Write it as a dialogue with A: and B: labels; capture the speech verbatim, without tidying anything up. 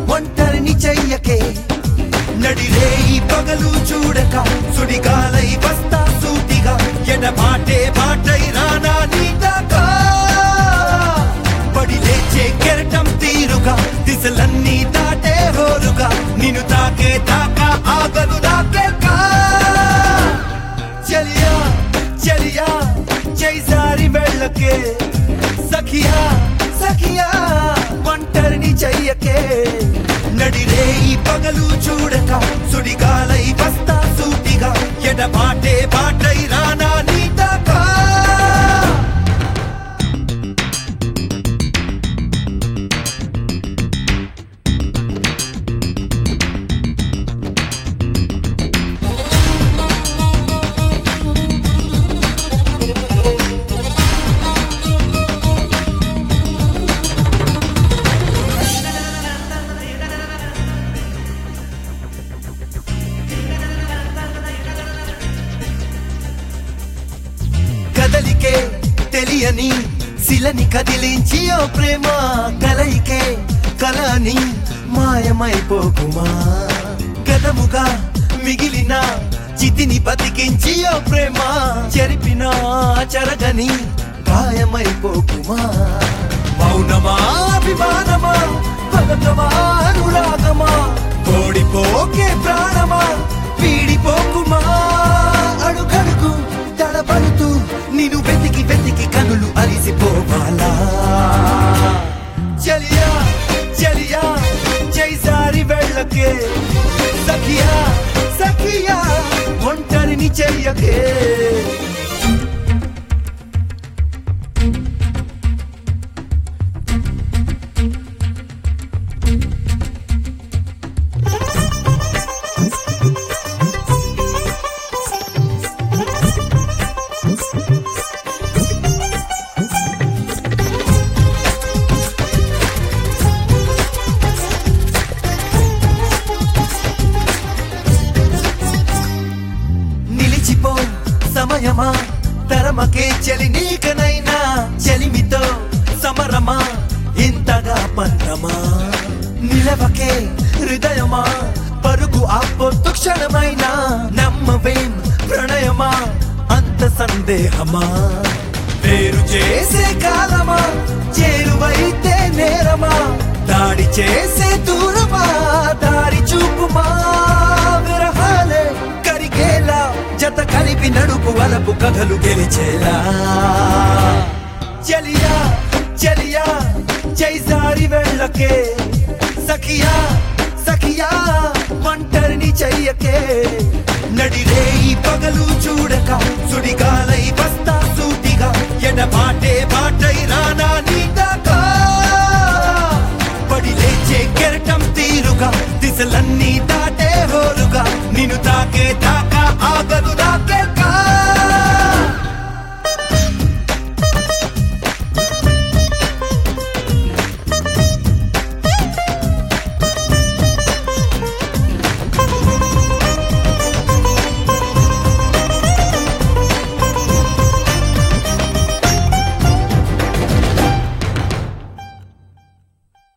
A: ఒంటరిని చెయ్యకే నడిరే ఈ పగలు చూడక సుడిగాలై వస్తా సూటిగా ఎడబాటే బాటై రానా నీదాకా పడి లేచే కెరటం తీరుగా దిశలన్నీ దాటే హోరుగా నిన్ను తాకే దాకా ఆగదు దాకేకా చలియా చలియా చేసారి వెళ్ళకే సఖియా సఖియా ఒంటరిని చెయ్యకే నడిరే ఈ పగలు చూడక సుడిగాలై వస్తా సూటిగా ఎడబాటే బాటై రానా నీదాకా కదలికే తెలియని శిలని కదిలించి ఓ ప్రేమ కలయికే కలని మాయమైపోకుమా గదముగా మిగిలిన చితిని బతికించి ఓ ప్రేమ చెరిపిన చెరగని గాయమైపోకుమా మౌనమా అభిమానమా పలకమా అనురాగమా ఓడిపోకే ప్రాణమా వీడిపోకుమా అడుగడుగు తడబడుతూ నిన్ను వెతికి వెతికి కనులు అలిసిపోవాలా చలియా చలియా చేసారి వెళ్ళకే సఖియా సఖియా ఒంటరిని చెయ్యకే సమయమా తరమకే చలి నీకనైనా చలిమితో సమరమా ఇంతగా పంతమా నిలవకే హృదయమా పరుగు ఆపొద్దు క్షణమైనా నమ్మవేం ప్రణయమా అంత సందేహమా వేరు చేసే కాలమా చేరువైతే నేరమా దాడి చేసే దూరమా దారి చూపుమా విరహాలే కరిగేలా జత కలిపి నడుపు వలపు కథలు గెలిచేలా చలియా చలియా చేసారి వెళ్ళకే సఖియా సఖియా ఒంటరిని చెయ్యకే నడిరే ఈ పగలు చూడక సుడిగాలై వస్తా సూటిగా ఎడబాటే బాటై రానా నీదాకా పడి లేచే కెరటం తీరుగా దిశలన్నీ దాటే హోరుగా నిన్ను తాకే దాకా ఆగదు దాకేకా